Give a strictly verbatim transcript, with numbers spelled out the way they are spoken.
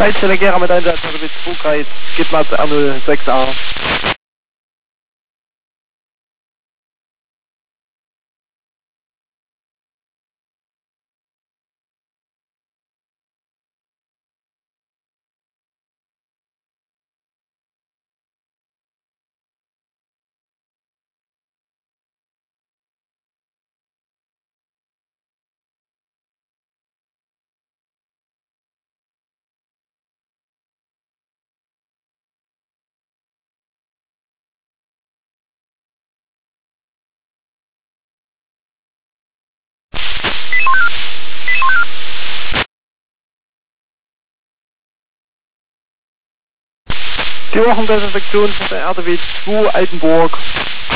Leitstelle Gera mit Einsatz, also mit Zugkreis, Gitmatz R null sechs A. Die Wochendesinfektion von der R D W zwei Altenburg.